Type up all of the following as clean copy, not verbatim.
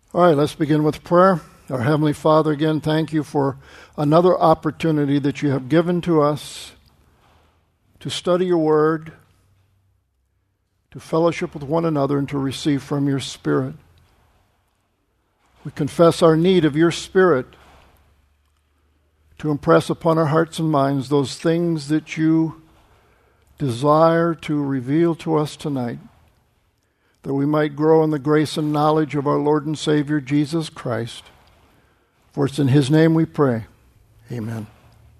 All right, let's begin with prayer. Our Heavenly Father, again, thank you for another opportunity that you have given to us to study your word, to fellowship with one another, and to receive from your Spirit. We confess our need of your Spirit to impress upon our hearts and minds those things that you desire to reveal to us tonight, that we might grow in the grace and knowledge of our Lord and Savior, Jesus Christ. For it's in his name we pray. Amen.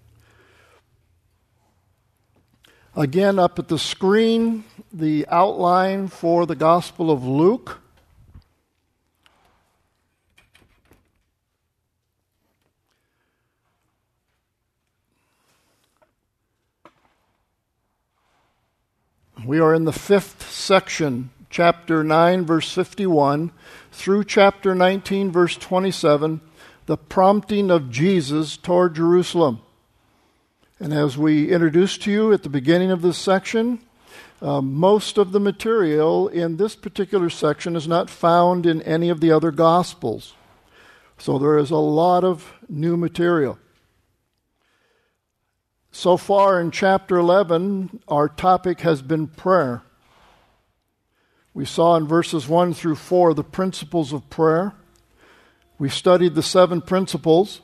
Again, up at the screen, the outline for the Gospel of Luke. We are in the 5th section, chapter 9, verse 51, through chapter 19, verse 27, the prompting of Jesus toward Jerusalem. And as we introduced to you at the beginning of this section, most of the material in this particular section is not found in any of the other Gospels. So there is a lot of new material. So far in chapter 11, our topic has been prayer. We saw in verses 1 through 4 the principles of prayer. We studied the 7 principles.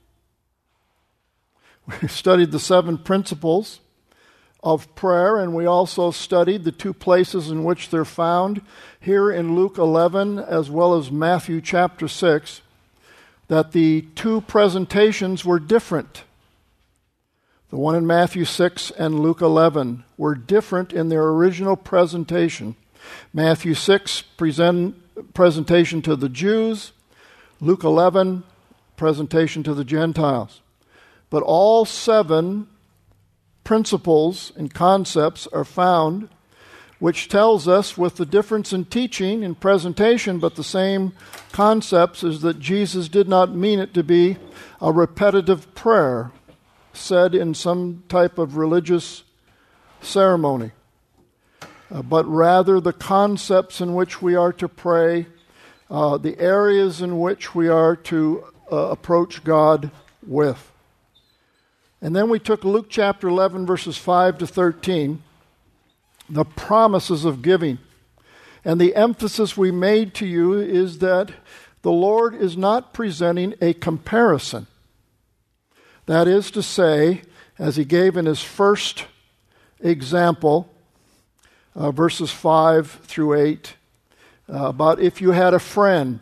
We studied the 7 principles of prayer, and we also studied the 2 places in which they're found here in Luke 11 as well as Matthew chapter 6, that the 2 presentations were different. The one in Matthew 6 and Luke 11 were different in their original presentation. Matthew 6, presentation to the Jews. Luke 11, presentation to the Gentiles. But all 7 principles and concepts are found, which tells us, with the difference in teaching and presentation, but the same concepts, is that Jesus did not mean it to be a repetitive prayer said in some type of religious ceremony, but rather the concepts in which we are to pray, the areas in which we are to approach God with. And then we took Luke chapter 11, verses 5 to 13, the promises of giving. And the emphasis we made to you is that the Lord is not presenting a comparison. That is to say, as he gave in his first example, verses 5 through 8, about if you had a friend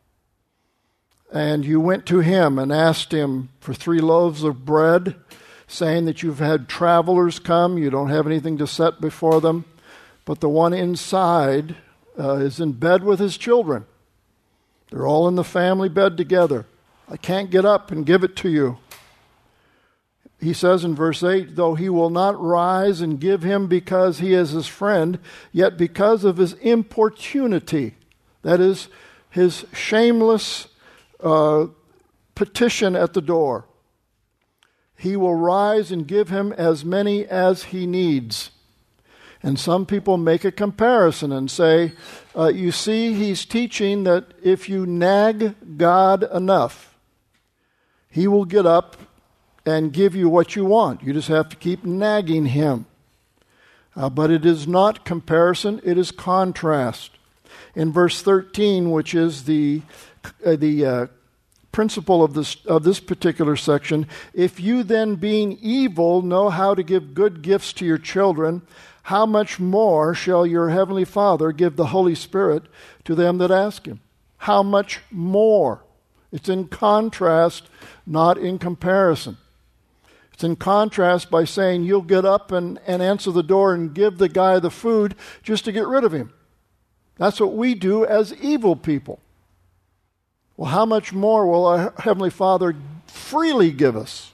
and you went to him and asked him for 3 loaves of bread, saying that you've had travelers come, you don't have anything to set before them, but the one inside is in bed with his children. They're all in the family bed together. I can't get up and give it to you. He says in verse 8, though he will not rise and give him because he is his friend, yet because of his importunity, that is, his shameless petition at the door, he will rise and give him as many as he needs. And some people make a comparison and say, you see, he's teaching that if you nag God enough, he will get up and give you what you want. You just have to keep nagging him. But it is not comparison, it is contrast. In verse 13, which is the principle of this particular section, if you then, being evil, know how to give good gifts to your children, how much more shall your heavenly Father give the Holy Spirit to them that ask him? How much more? It's in contrast, not in comparison. It's in contrast by saying you'll get up and answer the door and give the guy the food just to get rid of him. That's what we do as evil people. Well, how much more will our Heavenly Father freely give us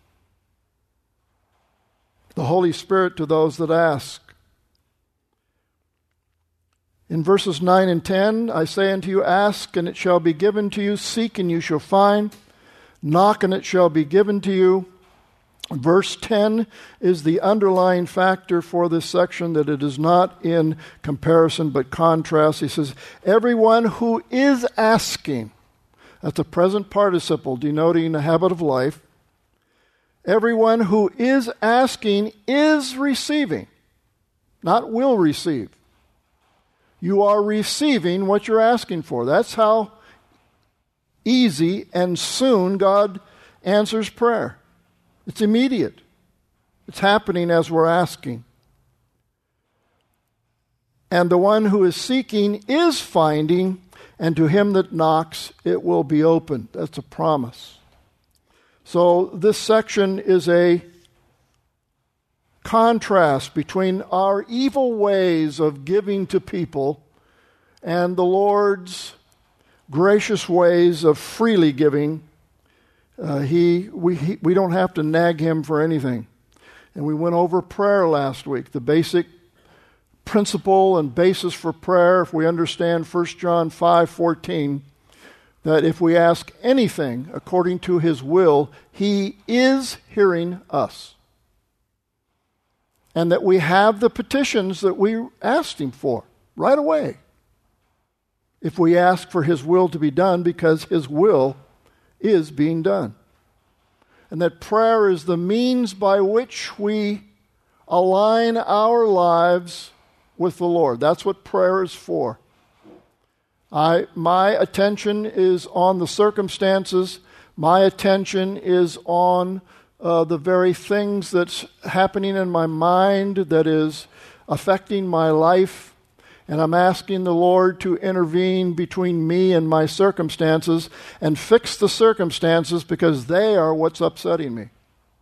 the Holy Spirit to those that ask? In verses 9 and 10, I say unto you, ask and it shall be given to you, seek and you shall find, knock and it shall be given to you. Verse 10 is the underlying factor for this section, that it is not in comparison but contrast. He says, everyone who is asking, that's a present participle denoting a habit of life. Everyone who is asking is receiving, not will receive. You are receiving what you're asking for. That's how easy and soon God answers prayer. It's immediate. It's happening as we're asking. And the one who is seeking is finding, and to him that knocks it will be opened. That's a promise. So this section is a contrast between our evil ways of giving to people and the Lord's gracious ways of freely giving. We don't have to nag him for anything. And we went over prayer last week, the basic principle and basis for prayer, if we understand 1 John 5:14, that if we ask anything according to his will, he is hearing us. And that we have the petitions that we asked him for right away, if we ask for his will to be done, because his will is being done. And that prayer is the means by which we align our lives with the Lord. That's what prayer is for. My attention is on the circumstances. My attention is on the very things that's happening in my mind that is affecting my life. And I'm asking the Lord to intervene between me and my circumstances and fix the circumstances, because they are what's upsetting me.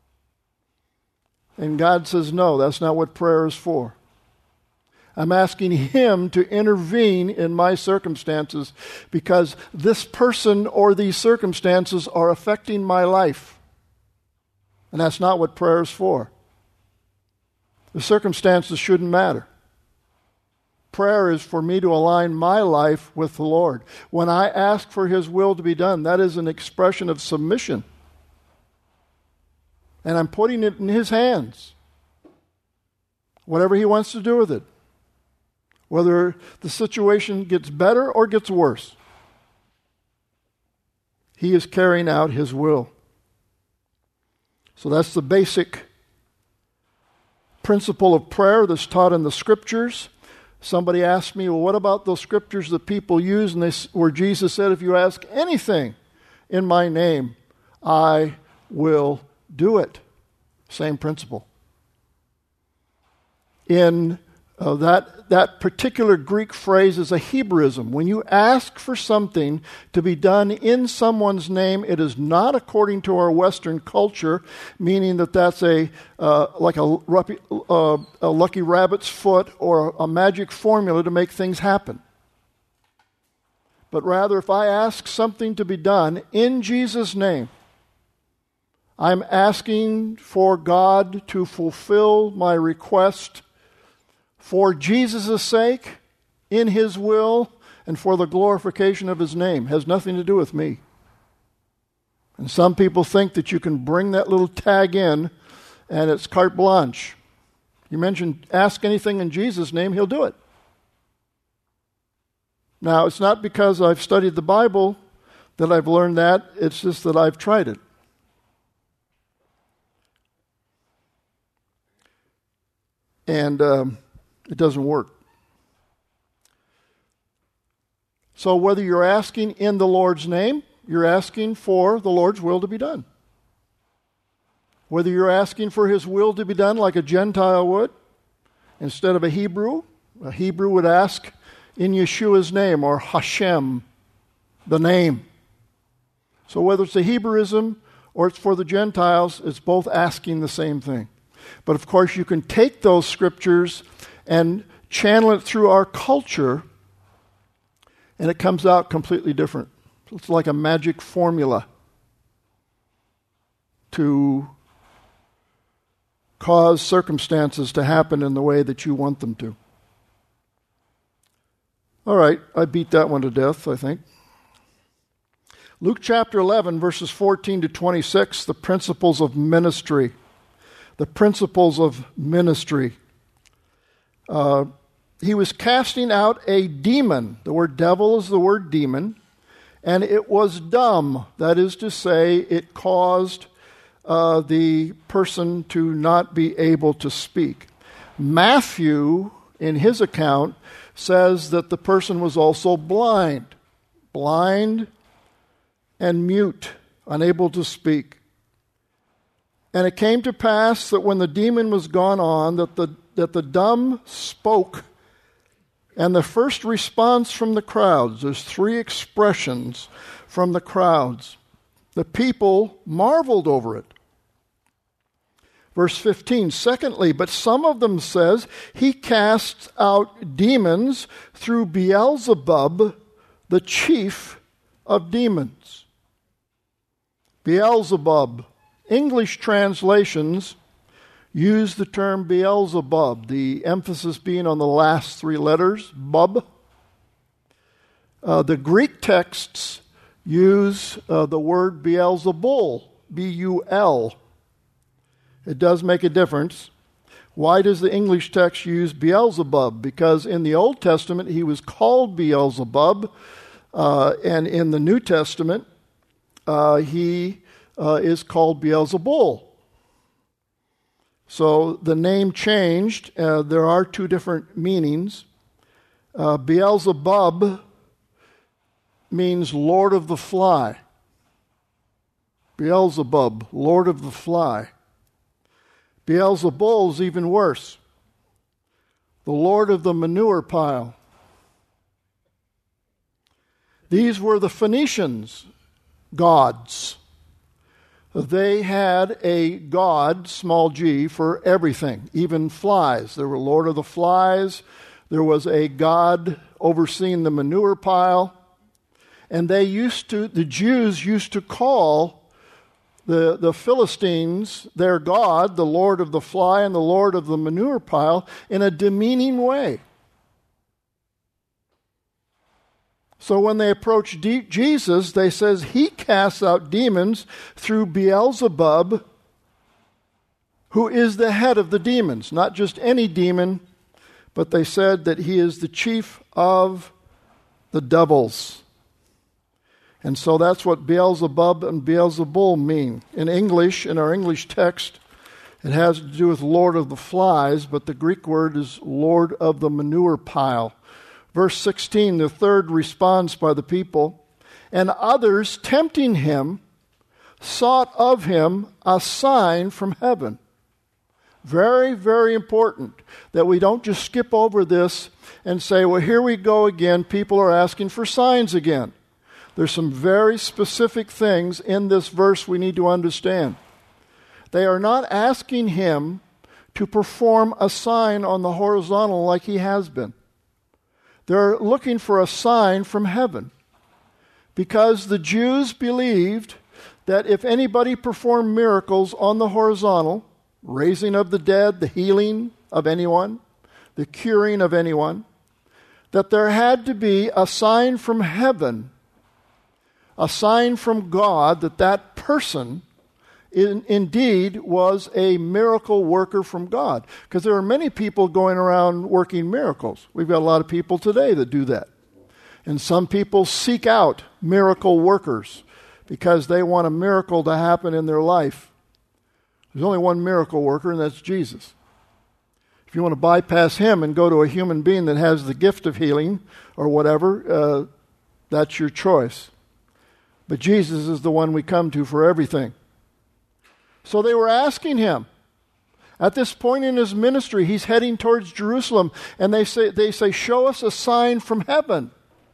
And God says, no, that's not what prayer is for. I'm asking him to intervene in my circumstances, because this person or these circumstances are affecting my life. And that's not what prayer is for. The circumstances shouldn't matter. Prayer is for me to align my life with the Lord. When I ask for his will to be done, that is an expression of submission. And I'm putting it in his hands. Whatever he wants to do with it. Whether the situation gets better or gets worse. He is carrying out his will. So that's the basic principle of prayer that's taught in the Scriptures. Somebody asked me, well, what about those scriptures that people use where Jesus said, if you ask anything in my name, I will do it. Same principle. In that particular Greek phrase is a Hebrewism. When you ask for something to be done in someone's name, it is not according to our Western culture, meaning that that's like a lucky rabbit's foot or a magic formula to make things happen. But rather, if I ask something to be done in Jesus' name, I'm asking for God to fulfill my request for Jesus' sake, in his will, and for the glorification of his name. It has nothing to do with me. And some people think that you can bring that little tag in and it's carte blanche. You mention ask anything in Jesus' name, he'll do it. Now, it's not because I've studied the Bible that I've learned that. It's just that I've tried it. And it doesn't work. So whether you're asking in the Lord's name, you're asking for the Lord's will to be done. Whether you're asking for his will to be done like a Gentile would, instead of a Hebrew would ask in Yeshua's name, or Hashem, the name. So whether it's a Hebrewism or it's for the Gentiles, it's both asking the same thing. But of course, you can take those scriptures and channel it through our culture, and it comes out completely different. It's like a magic formula to cause circumstances to happen in the way that you want them to. All right, I beat that one to death, I think. Luke chapter 11, verses 14 to 26, the principles of ministry. the principles of ministry. He was casting out a demon. The word devil is the word demon. And it was dumb. That is to say, it caused the person to not be able to speak. Matthew, in his account, says that the person was also blind and mute, unable to speak. And it came to pass that when the demon was gone on, that the dumb spoke. And the first response from the crowds, there's three expressions from the crowds. The people marveled over it. Verse 15, secondly, but some of them says, he casts out demons through Beelzebub, the chief of demons. Beelzebub. English translations use the term Beelzebub, the emphasis being on the last three letters, bub. The Greek texts use the word Beelzebul, B-U-L. It does make a difference. Why does the English text use Beelzebub? Because in the Old Testament he was called Beelzebub, and in the New Testament he is called Beelzebul. So the name changed. There are two different meanings. Beelzebub means Lord of the Fly. Beelzebub, Lord of the Fly. Beelzebul is even worse. The Lord of the Manure Pile. These were the Phoenicians' gods. They had a god, small g, for everything, even flies. There were Lord of the Flies. There was a god overseeing the manure pile. And the Jews used to call the Philistines their god, the Lord of the Fly and the Lord of the Manure Pile, in a demeaning way. So when they approach Jesus, they says he casts out demons through Beelzebub, who is the head of the demons. Not just any demon, but they said that he is the chief of the devils. And so that's what Beelzebub and Beelzebul mean. In English, in our English text, it has to do with Lord of the Flies, but the Greek word is Lord of the Manure Pile. Verse 16, the third response by the people, and others, tempting him, sought of him a sign from heaven. Very, very important that we don't just skip over this and say, well, here we go again. People are asking for signs again. There's some very specific things in this verse we need to understand. They are not asking him to perform a sign on the horizontal like he has been. They're looking for a sign from heaven, because the Jews believed that if anybody performed miracles on the horizontal, raising of the dead, the healing of anyone, the curing of anyone, that there had to be a sign from heaven, a sign from God that that person indeed was a miracle worker from God. Because there are many people going around working miracles. We've got a lot of people today that do that. And some people seek out miracle workers because they want a miracle to happen in their life. There's only one miracle worker, and that's Jesus. If you want to bypass him and go to a human being that has the gift of healing or whatever, that's your choice. But Jesus is the one we come to for everything. So they were asking him. At this point in his ministry, he's heading towards Jerusalem, and they say, show us a sign from heaven.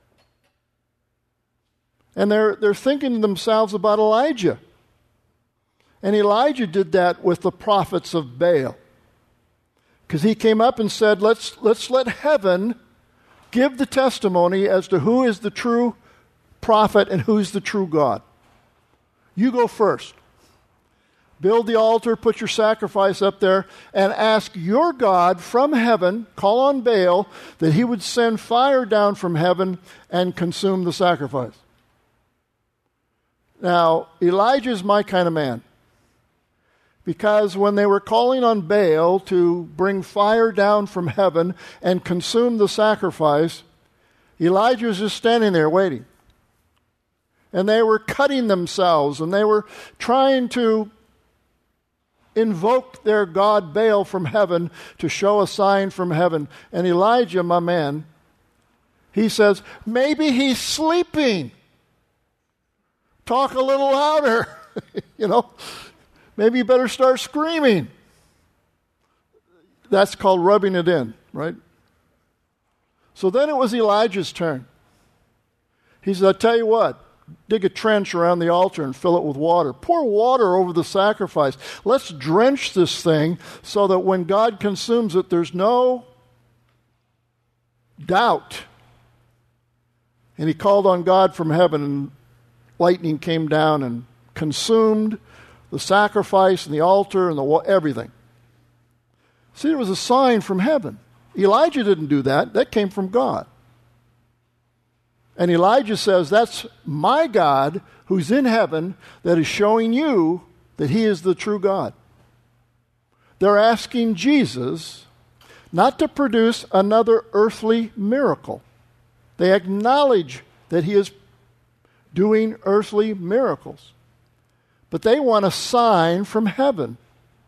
And they're thinking to themselves about Elijah. And Elijah did that with the prophets of Baal. Because he came up and said, let's let heaven give the testimony as to who is the true prophet and who's the true God. You go first. Build the altar, put your sacrifice up there, and ask your God from heaven, call on Baal, that he would send fire down from heaven and consume the sacrifice. Now, Elijah's my kind of man. Because when they were calling on Baal to bring fire down from heaven and consume the sacrifice, Elijah was just standing there waiting. And they were cutting themselves, and they were trying to invoke their god Baal from heaven to show a sign from heaven. And Elijah, my man, he says, maybe he's sleeping. Talk a little louder. Maybe you better start screaming. That's called rubbing it in, right? So then it was Elijah's turn. He said, I tell you what, dig a trench around the altar and fill it with water. Pour water over the sacrifice. Let's drench this thing so that when God consumes it, there's no doubt. And he called on God from heaven, and lightning came down and consumed the sacrifice and the altar and everything. See, it was a sign from heaven. Elijah didn't do that. That came from God. And Elijah says, that's my God who's in heaven that is showing you that he is the true God. They're asking Jesus not to produce another earthly miracle. They acknowledge that he is doing earthly miracles. But they want a sign from heaven.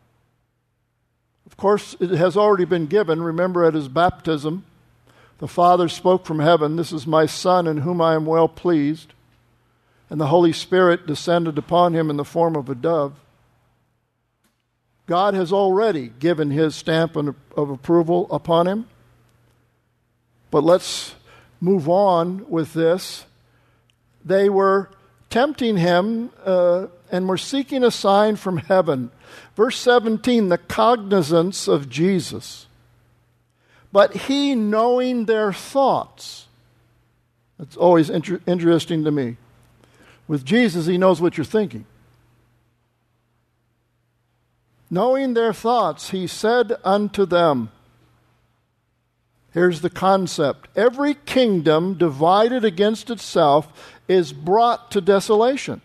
Of course, it has already been given. Remember, at his baptism, the Father spoke from heaven, "This is my Son in whom I am well pleased." And the Holy Spirit descended upon him in the form of a dove. God has already given his stamp of approval upon him. But let's move on with this. They were tempting him and were seeking a sign from heaven. Verse 17, the cognizance of Jesus. But he, knowing their thoughts. That's always interesting to me. With Jesus, he knows what you're thinking. Knowing their thoughts, he said unto them, here's the concept. Every kingdom divided against itself is brought to desolation.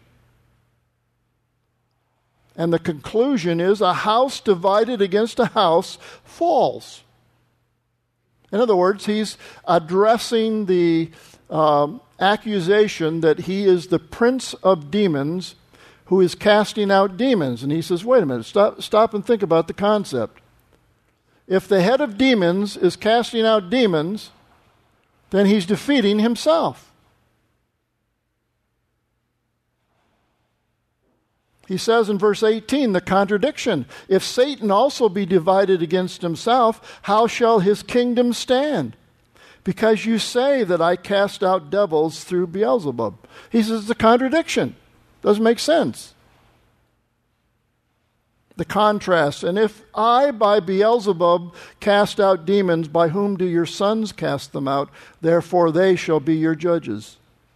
And the conclusion is a house divided against a house falls. In other words, he's addressing the accusation that he is the prince of demons who is casting out demons. And he says, wait a minute, stop and think about the concept. If the head of demons is casting out demons, then he's defeating himself. He says in verse 18, the contradiction. If Satan also be divided against himself, how shall his kingdom stand? Because you say that I cast out devils through Beelzebub. He says it's a contradiction. Doesn't make sense. The contrast. And if I by Beelzebub cast out demons, by whom do your sons cast them out? Therefore they shall be your judges.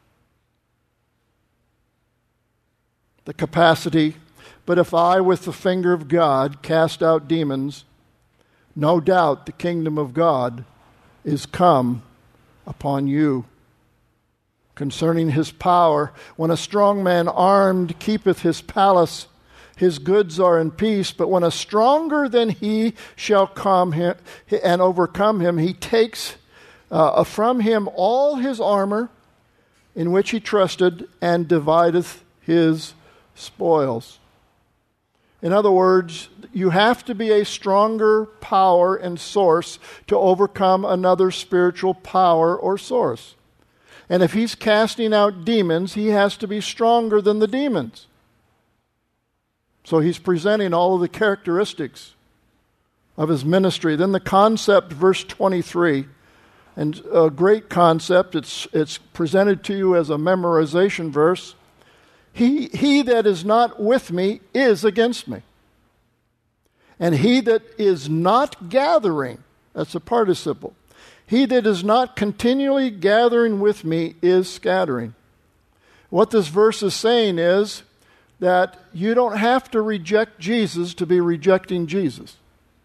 The capacity. But if I with the finger of God cast out demons, no doubt the kingdom of God is come upon you. Concerning his power, when a strong man armed keepeth his palace, his goods are in peace. But when a stronger than he shall come and overcome him, he takes from him all his armor in which he trusted, and divideth his spoils. In other words, you have to be a stronger power and source to overcome another spiritual power or source. And if he's casting out demons, he has to be stronger than the demons. So he's presenting all of the characteristics of his ministry. Then the concept, verse 23, and a great concept. It's presented to you as a memorization verse. He that is not with me is against me. And he that is not gathering, that's a participle. He that is not continually gathering with me is scattering. What this verse is saying is that you don't have to reject Jesus to be rejecting Jesus.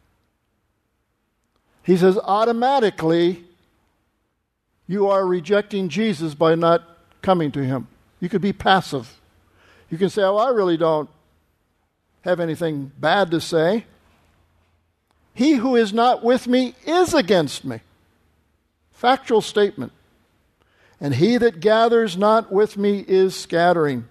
He says automatically you are rejecting Jesus by not coming to him. You could be passive. You can say, oh, I really don't have anything bad to say. He who is not with me is against me. Factual statement. And he that gathers not with me is scattering.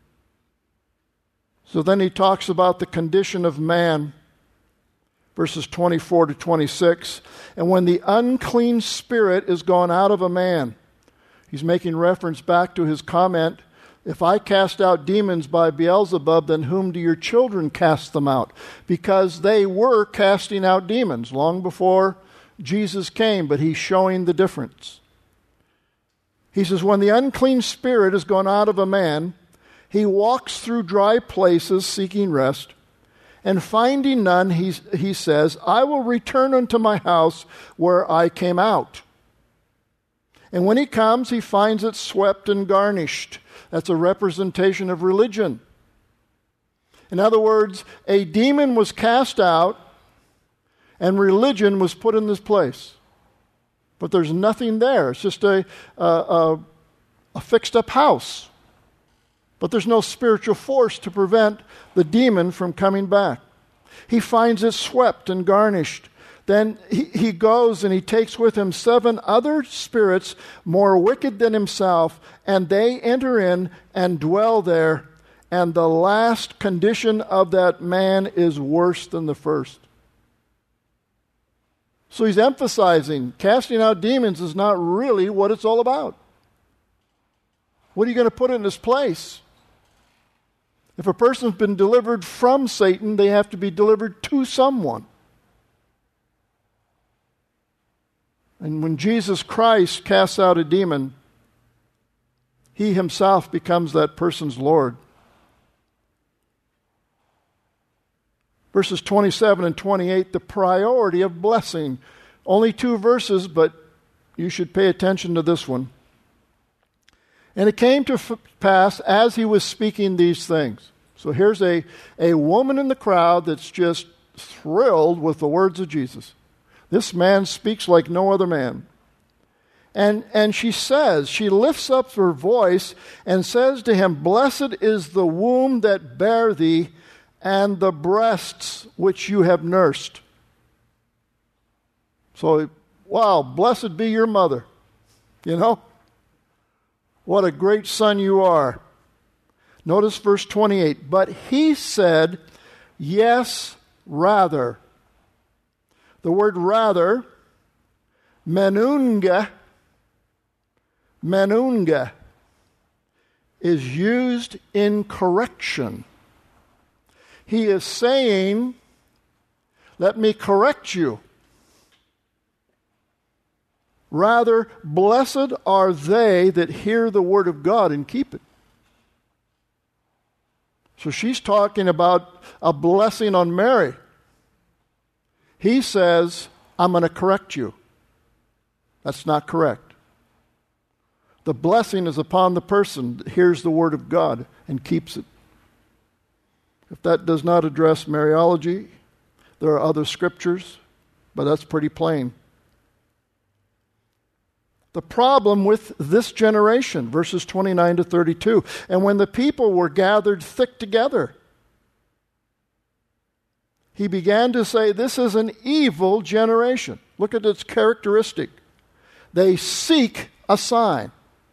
So then he talks about the condition of man, verses 24 to 26. And when the unclean spirit is gone out of a man, he's making reference back to his comment, if I cast out demons by Beelzebub, then whom do your children cast them out? Because they were casting out demons long before Jesus came, but he's showing the difference. He says, when the unclean spirit is gone out of a man, he walks through dry places seeking rest, and finding none, he says, I will return unto my house where I came out. And when he comes, he finds it swept and garnished. That's a representation of religion. In other words, a demon was cast out and religion was put in this place. But there's nothing there. It's just a fixed-up house. But there's no spiritual force to prevent the demon from coming back. He finds it swept and garnished. Then he goes and he takes with him 7 other spirits more wicked than himself, and they enter in and dwell there. And the last condition of that man is worse than the first. So he's emphasizing casting out demons is not really what it's all about. What are you going to put in this place? If a person's been delivered from Satan, they have to be delivered to someone. And when Jesus Christ casts out a demon, he himself becomes that person's Lord. Verses 27 and 28, the priority of blessing. Only 2 verses, but you should pay attention to this one. And it came to pass as he was speaking these things. So here's a woman in the crowd that's just thrilled with the words of Jesus. This man speaks like no other man. And she says, she lifts up her voice and says to him, blessed is the womb that bare thee, and the breasts which you have nursed. So, wow, blessed be your mother. You know? What a great son you are. Notice verse 28. But he said, yes, rather. The word rather, menunga, is used in correction. He is saying, let me correct you. Rather, blessed are they that hear the word of God and keep it. So she's talking about a blessing on Mary. He says, I'm going to correct you. That's not correct. The blessing is upon the person that hears the word of God and keeps it. If that does not address Mariology, there are other scriptures, but that's pretty plain. The problem with this generation, verses 29 to 32, and when the people were gathered thick together, he began to say, this is an evil generation. Look at its characteristic. They seek a sign.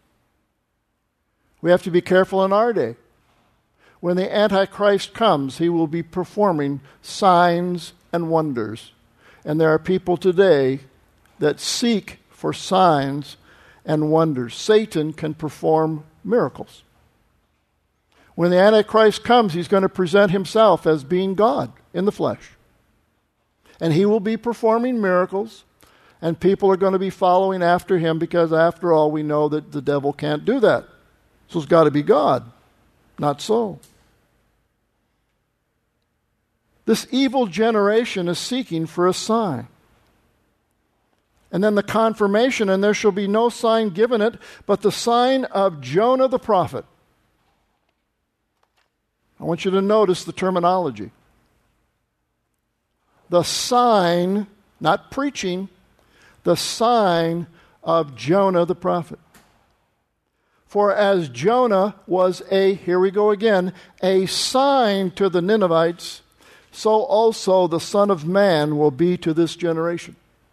We have to be careful in our day. When the Antichrist comes, he will be performing signs and wonders. And there are people today that seek for signs and wonders. Satan can perform miracles. When the Antichrist comes, he's going to present himself as being God in the flesh. And he will be performing miracles, and people are going to be following after him because, after all, we know that the devil can't do that. So it's got to be God. Not so. This evil generation is seeking for a sign. And then the confirmation, and there shall be no sign given it, but the sign of Jonah the prophet. I want you to notice the terminology. The sign, not preaching, the sign of Jonah the prophet. For as Jonah was here we go again, a sign to the Ninevites, so also the Son of Man will be to this generation.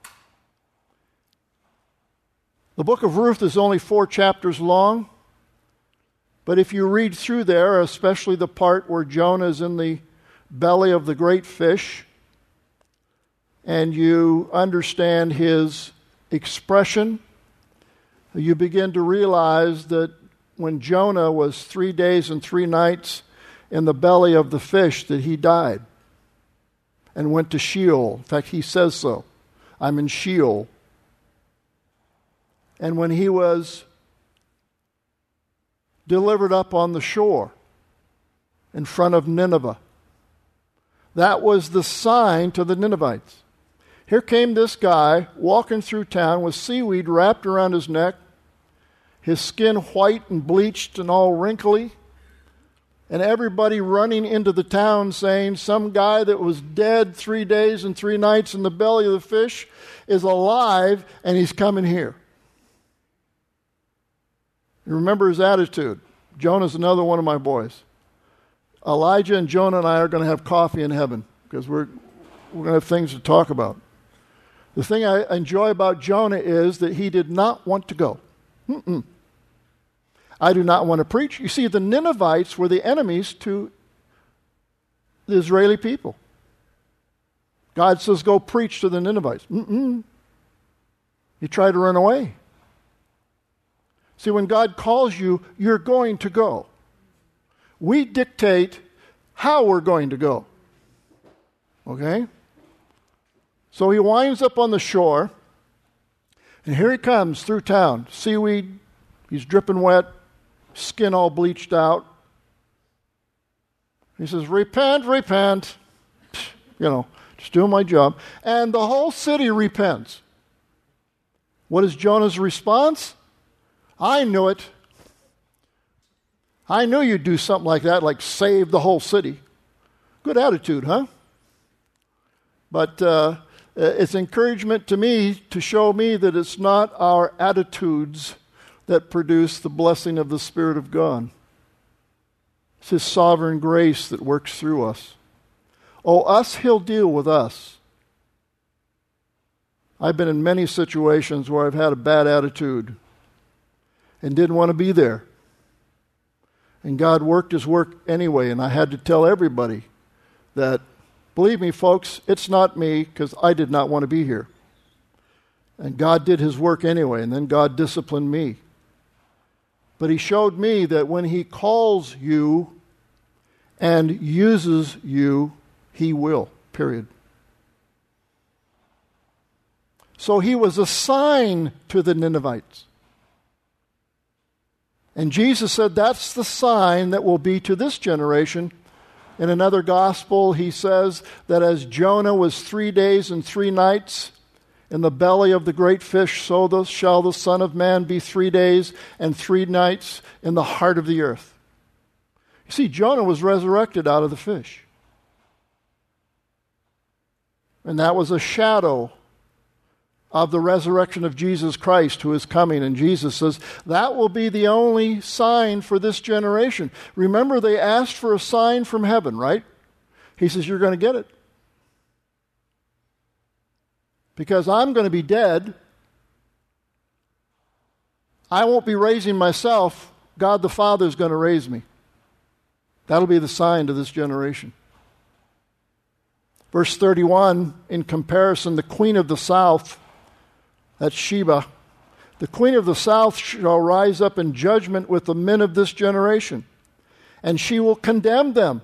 The book of Ruth is only 4 chapters long, but if you read through there, especially the part where Jonah is in the belly of the great fish, and you understand his expression, you begin to realize that when Jonah was 3 days and 3 nights in the belly of the fish, that he died and went to Sheol. In fact, he says so. I'm in Sheol. And when he was delivered up on the shore in front of Nineveh, that was the sign to the Ninevites. Here came this guy walking through town with seaweed wrapped around his neck, his skin white and bleached and all wrinkly, and everybody running into the town saying some guy that was dead 3 days and 3 nights in the belly of the fish is alive and he's coming here. You remember his attitude. Jonah's another one of my boys. Elijah and Jonah and I are going to have coffee in heaven because we're going to have things to talk about. The thing I enjoy about Jonah is that he did not want to go. I do not want to preach. You see, the Ninevites were the enemies to the Israeli people. God says, go preach to the Ninevites. He tried to run away. See, when God calls you, you're going to go. We dictate how we're going to go. Okay? So he winds up on the shore, and here he comes through town. Seaweed, he's dripping wet, skin all bleached out. He says, repent, repent. Just doing my job. And the whole city repents. What is Jonah's response? I knew it. I knew you'd do something like that, like save the whole city. Good attitude, huh? But it's encouragement to me to show me that it's not our attitudes that produce the blessing of the Spirit of God. It's His sovereign grace that works through us. Oh, us, He'll deal with us. I've been in many situations where I've had a bad attitude and didn't want to be there. And God worked His work anyway, and I had to tell everybody that, believe me, folks, it's not me, because I did not want to be here. And God did His work anyway, and then God disciplined me. But He showed me that when He calls you and uses you, He will, period. So He was a sign to the Ninevites. And Jesus said that's the sign that will be to this generation. In another gospel, He says that as Jonah was 3 days and 3 nights in the belly of the great fish, so shall the Son of Man be 3 days and 3 nights in the heart of the earth. You see, Jonah was resurrected out of the fish. And that was a shadow of the resurrection of Jesus Christ who is coming. And Jesus says, that will be the only sign for this generation. Remember, they asked for a sign from heaven, right? He says, you're going to get it. Because I'm going to be dead. I won't be raising myself. God the Father is going to raise me. That'll be the sign to this generation. Verse 31, in comparison, the queen of the south, that's Sheba, the queen of the south shall rise up in judgment with the men of this generation, and she will condemn them.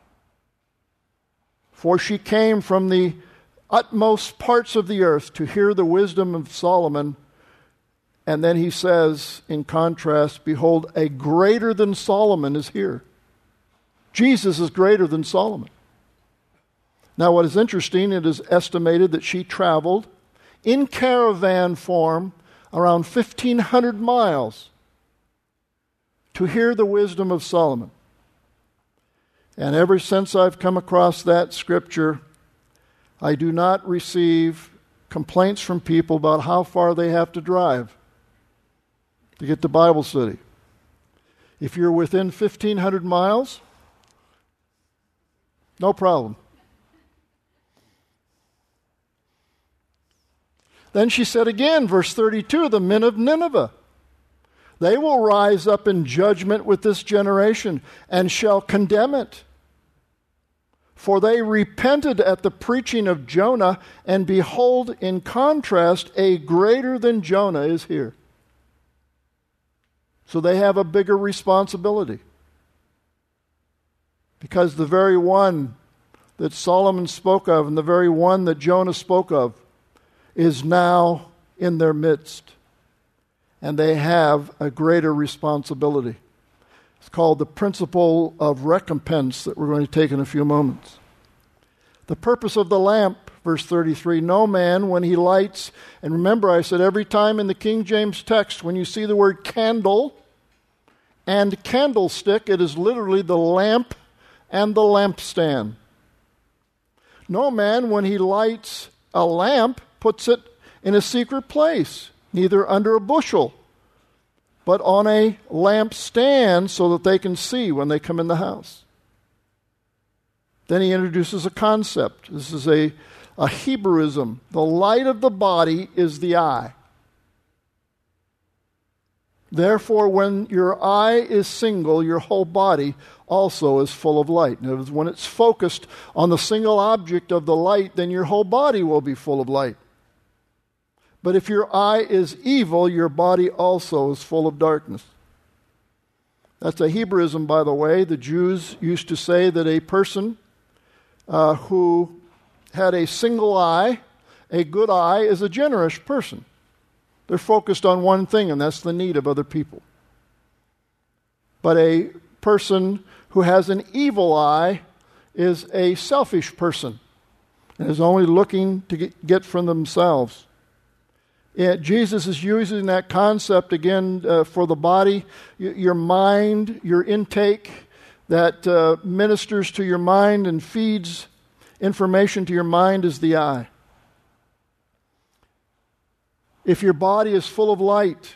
For she came from the utmost parts of the earth to hear the wisdom of Solomon. And then he says, in contrast, behold, a greater than Solomon is here. Jesus is greater than Solomon. Now, what is interesting, it is estimated that she traveled in caravan form around 1,500 miles to hear the wisdom of Solomon. And ever since I've come across that scripture, I do not receive complaints from people about how far they have to drive to get to Bible study. If you're within 1,500 miles, no problem. Then she said again, verse 32, the men of Nineveh, they will rise up in judgment with this generation and shall condemn it. For they repented at the preaching of Jonah, and behold, in contrast, a greater than Jonah is here. So they have a bigger responsibility. Because the very one that Solomon spoke of and the very one that Jonah spoke of is now in their midst. And they have a greater responsibility. It's called the principle of recompense that we're going to take in a few moments. The purpose of the lamp, verse 33, no man when he lights, and remember I said every time in the King James text when you see the word candle and candlestick, it is literally the lamp and the lampstand. No man when he lights a lamp puts it in a secret place, neither under a bushel, but on a lampstand so that they can see when they come in the house. Then he introduces a concept. This is a Hebrewism. The light of the body is the eye. Therefore, when your eye is single, your whole body also is full of light. And when it's focused on the single object of the light, then your whole body will be full of light. But if your eye is evil, your body also is full of darkness. That's a Hebrewism, by the way. The Jews used to say that a person who had a single eye, a good eye, is a generous person. They're focused on one thing, and that's the need of other people. But a person who has an evil eye is a selfish person and is only looking to get from themselves. Jesus is using that concept again for the body, your mind, your intake that ministers to your mind and feeds information to your mind is the eye. If your body is full of light,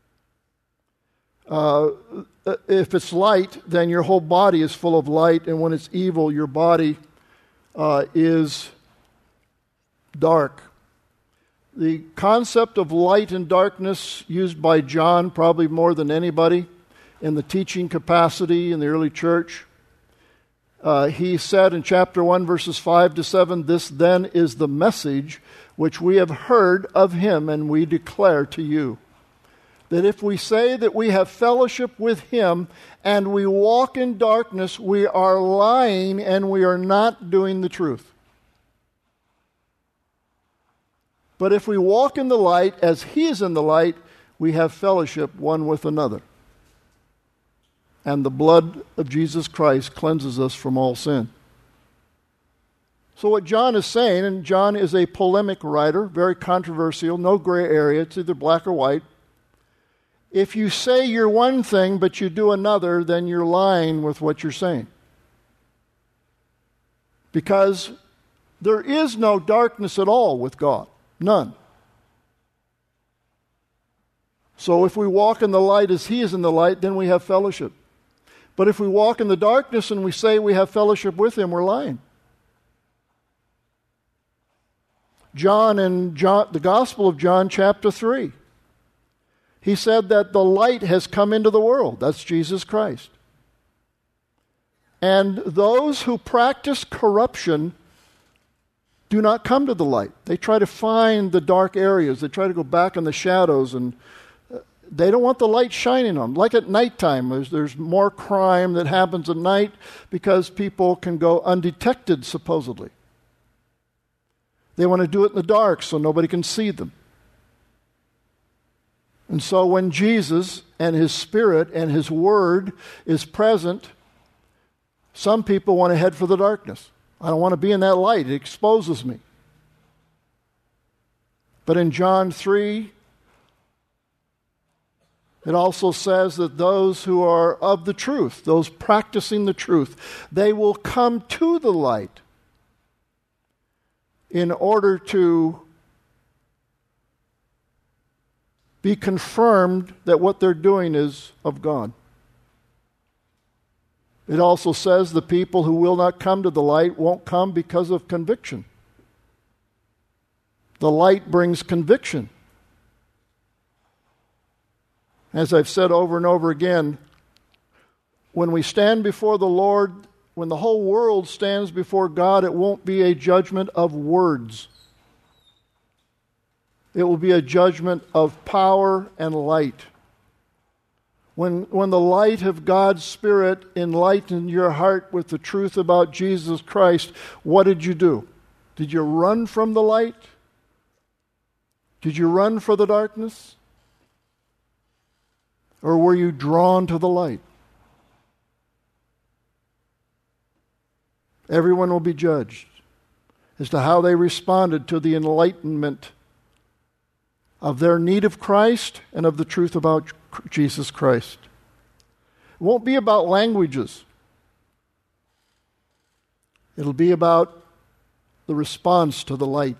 if it's light, then your whole body is full of light, and when it's evil, your body is dark. The concept of light and darkness used by John probably more than anybody in the teaching capacity in the early church. He said in chapter 1, verses 5 to 7, this then is the message which we have heard of him and we declare to you. That if we say that we have fellowship with him and we walk in darkness, we are lying and we are not doing the truth. But if we walk in the light as he is in the light, we have fellowship one with another. And the blood of Jesus Christ cleanses us from all sin. So what John is saying, and John is a polemic writer, very controversial, no gray area, it's either black or white. If you say you're one thing but you do another, then you're lying with what you're saying. Because there is no darkness at all with God. None. So if we walk in the light as he is in the light, then we have fellowship. But if we walk in the darkness and we say we have fellowship with him, we're lying. John in the Gospel of John chapter 3, he said that the light has come into the world. That's Jesus Christ. And those who practice corruption do not come to the light. They try to find the dark areas. They try to go back in the shadows, and they don't want the light shining on them. Like at nighttime, there's more crime that happens at night because people can go undetected, supposedly. They want to do it in the dark so nobody can see them. And so when Jesus and his Spirit and his Word is present, some people want to head for the darkness. I don't want to be in that light. It exposes me. But in John 3, it also says that those who are of the truth, those practicing the truth, they will come to the light in order to be confirmed that what they're doing is of God. It also says the people who will not come to the light won't come because of conviction. The light brings conviction. As I've said over and over again, when we stand before the Lord, when the whole world stands before God, it won't be a judgment of words. It will be a judgment of power and light. When the light of God's Spirit enlightened your heart with the truth about Jesus Christ, what did you do? Did you run from the light? Did you run for the darkness? Or were you drawn to the light? Everyone will be judged as to how they responded to the enlightenment of their need of Christ and of the truth about Jesus Christ. It won't be about languages. It'll be about the response to the light.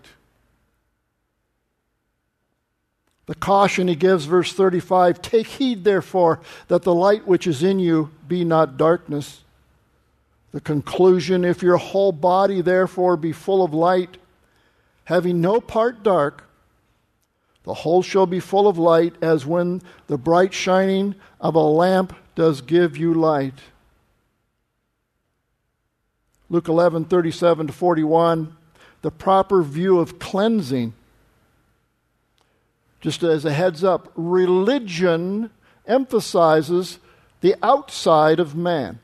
The caution he gives, verse 35, take heed, therefore, that the light which is in you be not darkness. The conclusion, if your whole body, therefore, be full of light, having no part dark, the whole shall be full of light, as when the bright shining of a lamp does give you light. Luke 11:37-41, the proper view of cleansing. Just as a heads up, religion emphasizes the outside of man.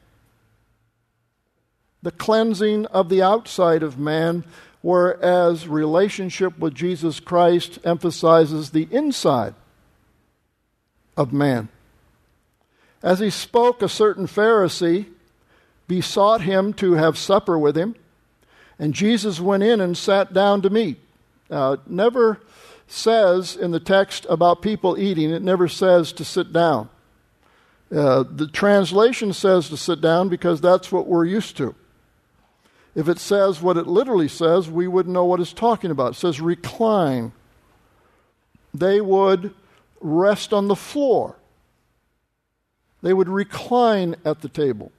The cleansing of the outside of man, whereas relationship with Jesus Christ emphasizes the inside of man. As he spoke, a certain Pharisee besought him to have supper with him, and Jesus went in and sat down to meat. It never says in the text about people eating, it never says to sit down. The translation says to sit down because that's what we're used to. If it says what it literally says, we wouldn't know what it's talking about. It says recline. They would rest on the floor. They would recline at the table.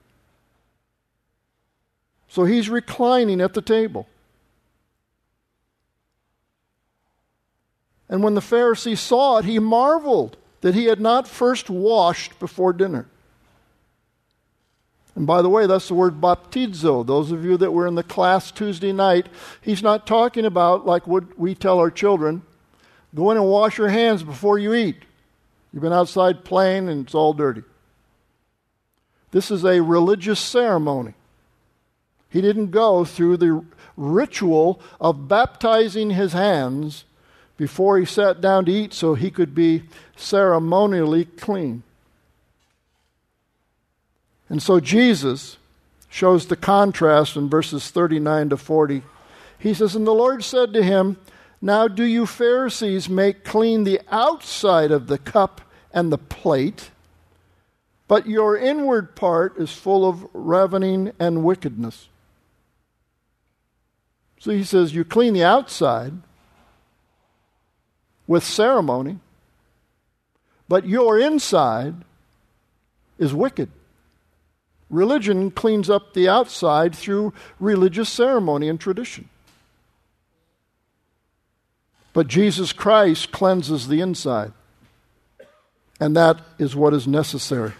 So he's reclining at the table. And when the Pharisee saw it, he marveled that he had not first washed before dinner. And by the way, that's the word baptizo. Those of you that were in the class Tuesday night, he's not talking about, like what we tell our children, go in and wash your hands before you eat. You've been outside playing and it's all dirty. This is a religious ceremony. He didn't go through the ritual of baptizing his hands before he sat down to eat so he could be ceremonially clean. And so Jesus shows the contrast in verses 39-40. He says, and the Lord said to him, now do you Pharisees make clean the outside of the cup and the plate, but your inward part is full of ravening and wickedness. So he says, you clean the outside with ceremony, but your inside is wicked. Religion cleans up the outside through religious ceremony and tradition. But Jesus Christ cleanses the inside. And that is what is necessary.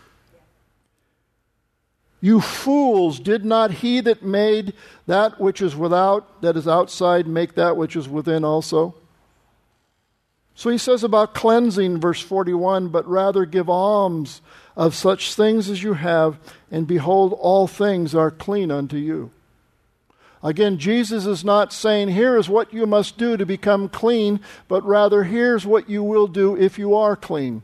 You fools, did not he that made that which is without, that is outside, make that which is within also? So he says about cleansing, verse 41, but rather give alms of such things as you have, and behold, all things are clean unto you. Again, Jesus is not saying, here is what you must do to become clean, but rather, here's what you will do if you are clean.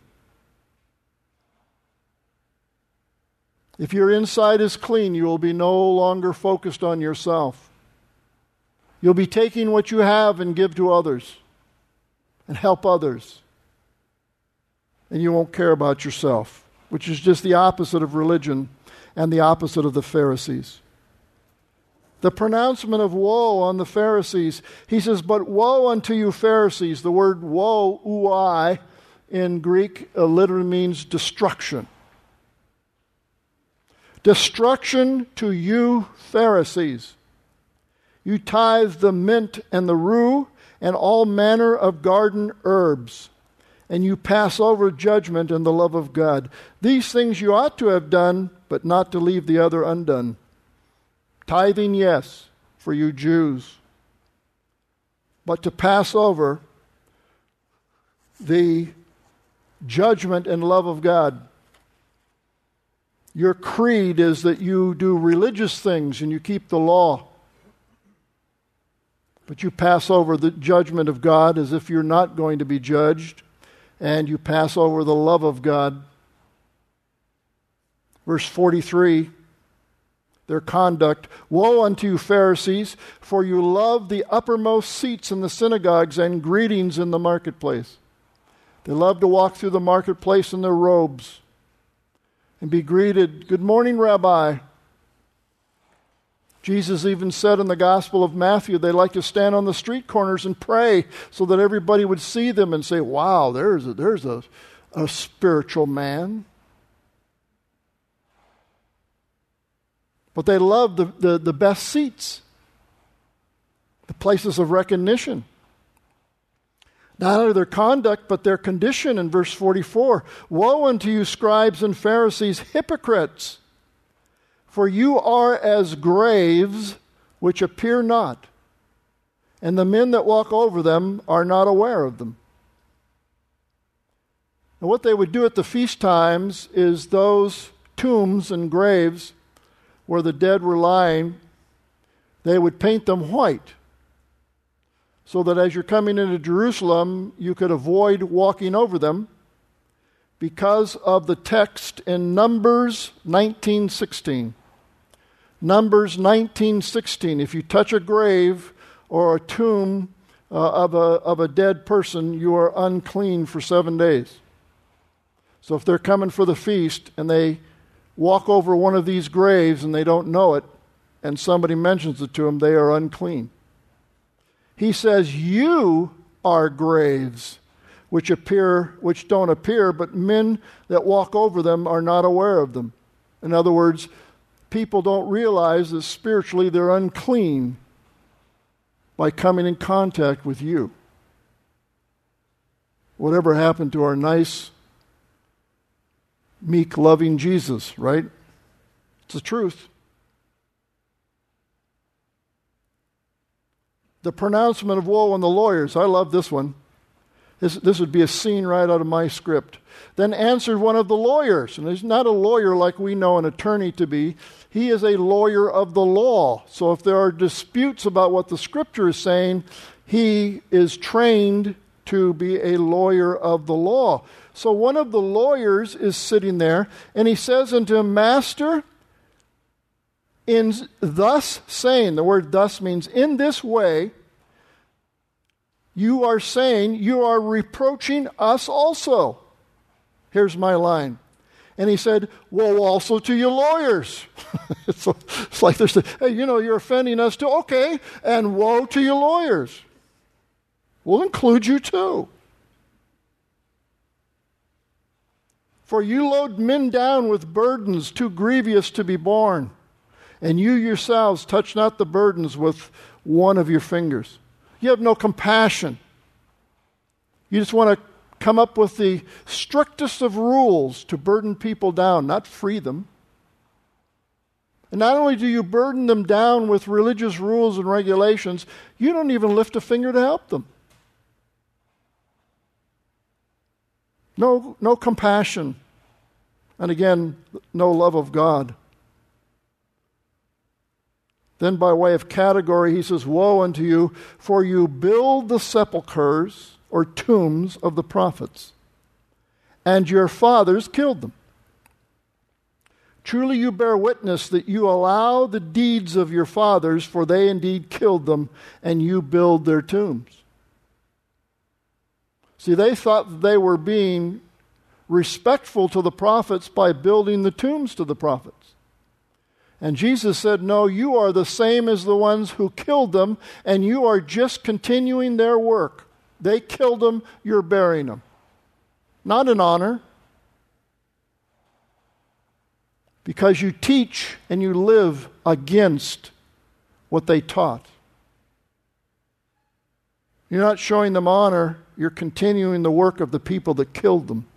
If your inside is clean, you will be no longer focused on yourself. You'll be taking what you have and give to others and help others. And you won't care about yourself, which is just the opposite of religion and the opposite of the Pharisees. The pronouncement of woe on the Pharisees, he says, but woe unto you Pharisees. The word woe, ouai, in Greek literally means destruction. Destruction to you, Pharisees! You tithe the mint and the rue and all manner of garden herbs, and you pass over judgment and the love of God. These things you ought to have done, but not to leave the other undone. Tithing, yes, for you Jews, but to pass over the judgment and love of God. Your creed is that you do religious things and you keep the law, but you pass over the judgment of God as if you're not going to be judged, and you pass over the love of God. Verse 43, their conduct. Woe unto you, Pharisees, for you love the uppermost seats in the synagogues and greetings in the marketplace. They love to walk through the marketplace in their robes and be greeted, "Good morning, Rabbi." Jesus even said in the Gospel of Matthew they like to stand on the street corners and pray so that everybody would see them and say, "Wow, there's a spiritual man." But they love the best seats, the places of recognition. Not only their conduct, but their condition in verse 44. Woe unto you, scribes and Pharisees, hypocrites! For you are as graves which appear not, and the men that walk over them are not aware of them. Now, what they would do at the feast times is those tombs and graves where the dead were lying, they would paint them white, so that as you're coming into Jerusalem, you could avoid walking over them because of the text in Numbers 19:16. Numbers 19:16. If you touch a grave or a tomb of a dead person, you are unclean for 7 days. So if they're coming for the feast and they walk over one of these graves and they don't know it, and somebody mentions it to them, they are unclean. He says, you are graves which don't appear, but men that walk over them are not aware of them. In other words, people don't realize that spiritually they're unclean by coming in contact with you. Whatever happened to our nice, meek, loving Jesus, right? It's the truth. The pronouncement of woe on the lawyers. I love this one. This would be a scene right out of my script. Then answered one of the lawyers, and he's not a lawyer like we know an attorney to be. He is a lawyer of the law. So if there are disputes about what the Scripture is saying, he is trained to be a lawyer of the law. So one of the lawyers is sitting there, and he says unto him, Master, in thus saying, the word thus means in this way, you are saying, you are reproaching us also. Here's my line. And he said, woe also to you lawyers. It's like they're saying, hey, you're offending us too. Okay, and woe to you lawyers. We'll include you too. For you load men down with burdens too grievous to be borne, and you yourselves touch not the burdens with one of your fingers. You have no compassion. You just want to come up with the strictest of rules to burden people down, not free them. And not only do you burden them down with religious rules and regulations, you don't even lift a finger to help them. No compassion. And again, no love of God. Then by way of category, he says, woe unto you, for you build the sepulchres or tombs of the prophets, and your fathers killed them. Truly you bear witness that you allow the deeds of your fathers, for they indeed killed them, and you build their tombs. See, they thought that they were being respectful to the prophets by building the tombs to the prophets. And Jesus said, no, you are the same as the ones who killed them, and you are just continuing their work. They killed them, you're burying them. Not in honor, because you teach and you live against what they taught. You're not showing them honor, you're continuing the work of the people that killed them.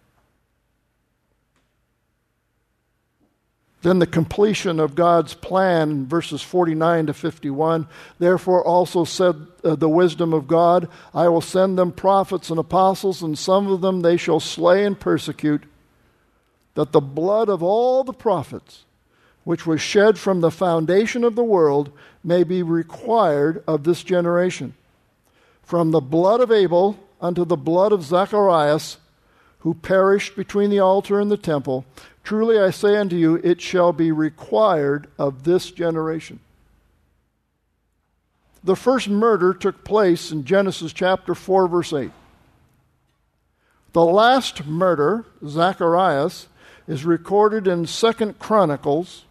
Then the completion of God's plan, verses 49 to 51. Therefore also said the wisdom of God, I will send them prophets and apostles, and some of them they shall slay and persecute, that the blood of all the prophets, which was shed from the foundation of the world, may be required of this generation. From the blood of Abel unto the blood of Zacharias, who perished between the altar and the temple, truly I say unto you, it shall be required of this generation. The first murder took place in Genesis chapter 4, verse 8. The last murder, Zacharias, is recorded in 2 Chronicles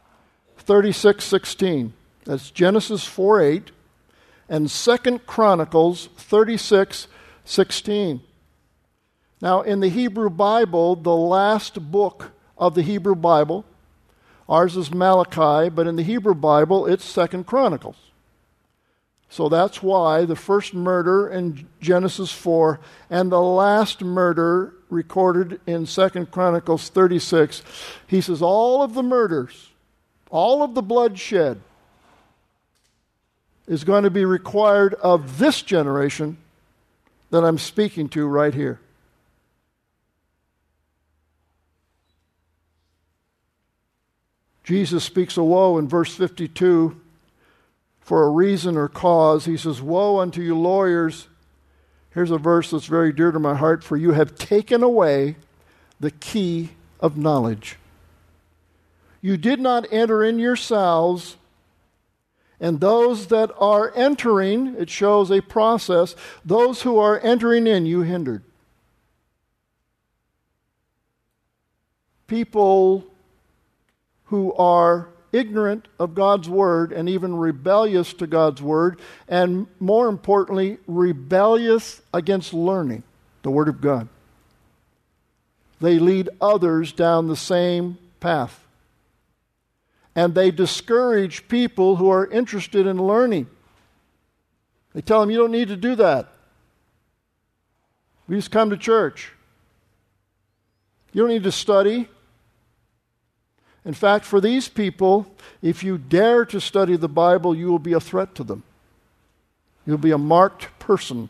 36:16. That's Genesis 4:8 and 2 Chronicles 36:16. Now, in the Hebrew Bible, the last book of the Hebrew Bible, ours is Malachi, but in the Hebrew Bible, it's 2 Chronicles. So that's why the first murder in Genesis 4 and the last murder recorded in 2 Chronicles 36, he says all of the murders, all of the bloodshed is going to be required of this generation that I'm speaking to right here. Jesus speaks of woe in verse 52 for a reason or cause. He says, woe unto you lawyers. Here's a verse that's very dear to my heart. For you have taken away the key of knowledge. You did not enter in yourselves, and those that are entering, it shows a process, those who are entering in you hindered. People who are ignorant of God's Word and even rebellious to God's Word, and more importantly, rebellious against learning the Word of God. They lead others down the same path. And they discourage people who are interested in learning. They tell them, you don't need to do that. We just come to church. You don't need to study. In fact, for these people, if you dare to study the Bible, you will be a threat to them. You'll be a marked person.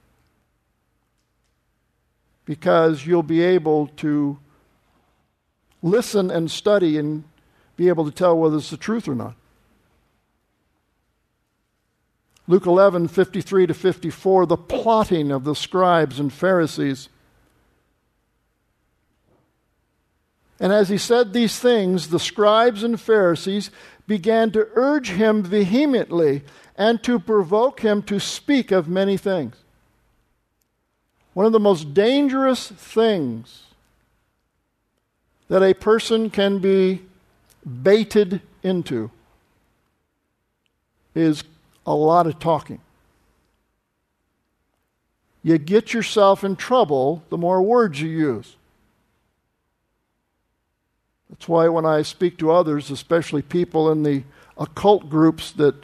Because you'll be able to listen and study and be able to tell whether it's the truth or not. Luke 11:53 to 54, the plotting of the scribes and Pharisees. And as he said these things, the scribes and Pharisees began to urge him vehemently and to provoke him to speak of many things. One of the most dangerous things that a person can be baited into is a lot of talking. You get yourself in trouble the more words you use. That's why when I speak to others, especially people in the occult groups that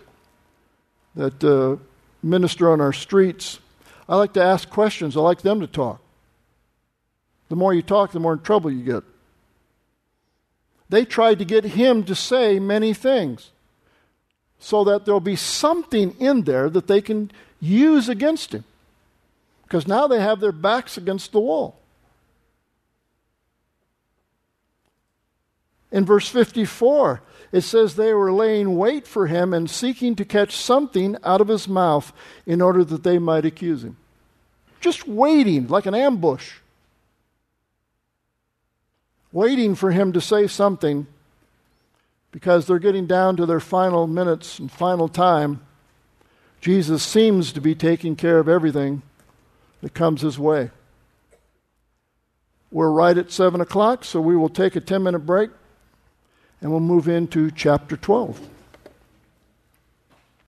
minister on our streets, I like to ask questions. I like them to talk. The more you talk, the more in trouble you get. They tried to get him to say many things so that there'll be something in there that they can use against him. Because now they have their backs against the wall. In verse 54, it says they were laying wait for him and seeking to catch something out of his mouth in order that they might accuse him. Just waiting, like an ambush. Waiting for him to say something because they're getting down to their final minutes and final time. Jesus seems to be taking care of everything that comes his way. We're right at 7 o'clock, so we will take a 10-minute break. And we'll move into chapter 12.